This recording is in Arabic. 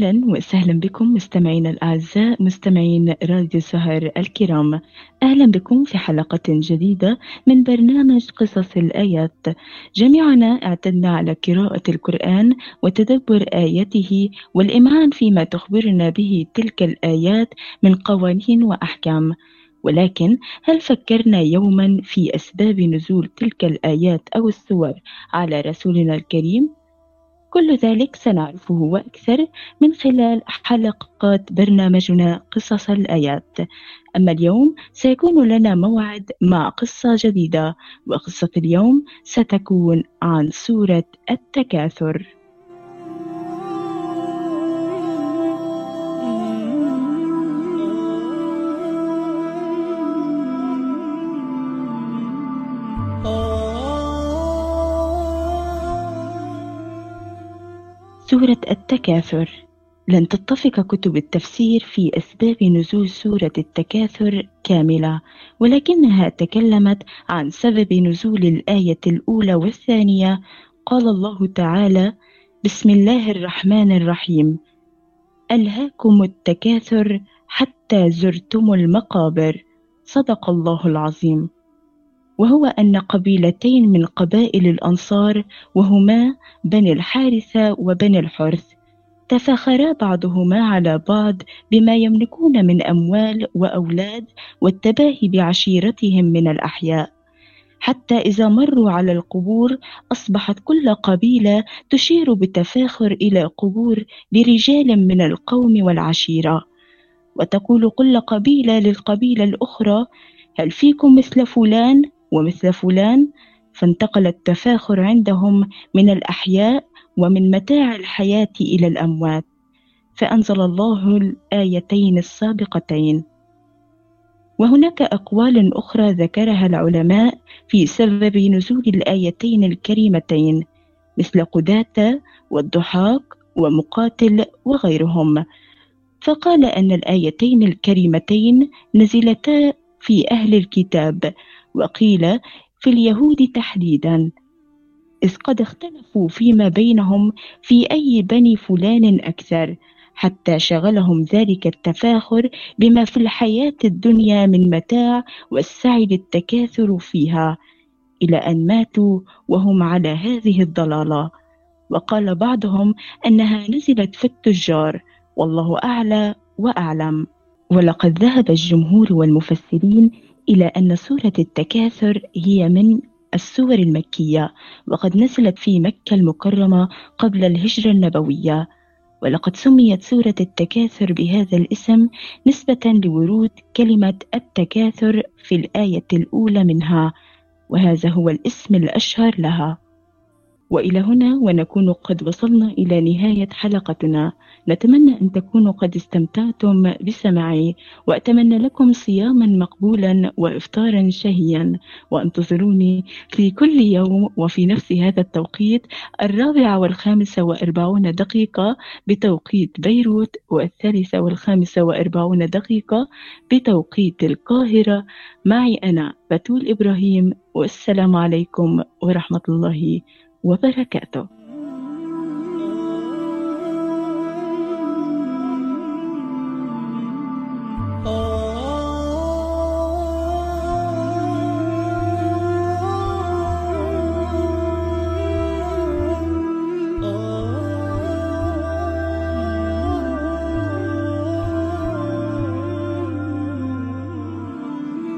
أهلا وسهلا بكم مستمعينا الأعزاء مستمعين راديو سهر الكرام. أهلا بكم في حلقة جديدة من برنامج قصص الآيات. جميعنا اعتدنا على قراءة القرآن وتدبر آياته والإمعان فيما تخبرنا به تلك الآيات من قوانين وأحكام. ولكن هل فكرنا يوما في أسباب نزول تلك الآيات أو السور على رسولنا الكريم؟ كل ذلك سنعرفه وأكثر من خلال حلقات برنامجنا قصص الآيات. أما اليوم سيكون لنا موعد مع قصة جديدة، وقصة اليوم ستكون عن سورة التكاثر. سورة التكاثر. لن تتفق كتب التفسير في أسباب نزول سورة التكاثر كاملة، ولكنها تكلمت عن سبب نزول الآية الأولى والثانية. قال الله تعالى: بسم الله الرحمن الرحيم: ألهاكم التكاثر حتى زرتم المقابر. صدق الله العظيم. وهو أن قبيلتين من قبائل الأنصار، وهما بني الحارثة وبني الحرث، تفاخرا بعضهما على بعض بما يملكون من أموال وأولاد والتباهي بعشيرتهم من الأحياء، حتى إذا مروا على القبور أصبحت كل قبيلة تشير بتفاخر إلى قبور برجال من القوم والعشيرة، وتقول كل قبيلة للقبيلة الأخرى: هل فيكم مثل فلان ومثل فلان؟ فانتقل التفاخر عندهم من الأحياء ومن متاع الحياة إلى الأموات، فأنزل الله الآيتين السابقتين. وهناك أقوال أخرى ذكرها العلماء في سبب نزول الآيتين الكريمتين، مثل قداتة والضحاك ومقاتل وغيرهم. فقال أن الآيتين الكريمتين نزلتا في أهل الكتاب، وقيل في اليهود تحديدا، إذ قد اختلفوا فيما بينهم في أي بني فلان أكثر، حتى شغلهم ذلك التفاخر بما في الحياة الدنيا من متاع والسعي للتكاثر فيها، إلى أن ماتوا وهم على هذه الضلالة. وقال بعضهم أنها نزلت في التجار، والله أعلى وأعلم. ولقد ذهب الجمهور والمفسرين إلى أن سورة التكاثر هي من السور المكية، وقد نزلت في مكة المكرمة قبل الهجرة النبوية. ولقد سميت سورة التكاثر بهذا الاسم نسبة لورود كلمة التكاثر في الآية الأولى منها، وهذا هو الاسم الأشهر لها. وإلى هنا ونكون قد وصلنا إلى نهاية حلقتنا. نتمنى أن تكونوا قد استمتعتم بسماعي، وأتمنى لكم صياما مقبولا وإفطارا شهيا، وانتظروني في كل يوم وفي نفس هذا التوقيت 4:45 بتوقيت بيروت، 3:45 بتوقيت القاهرة، معي أنا بتول إبراهيم. والسلام عليكم ورحمة الله وبركاته.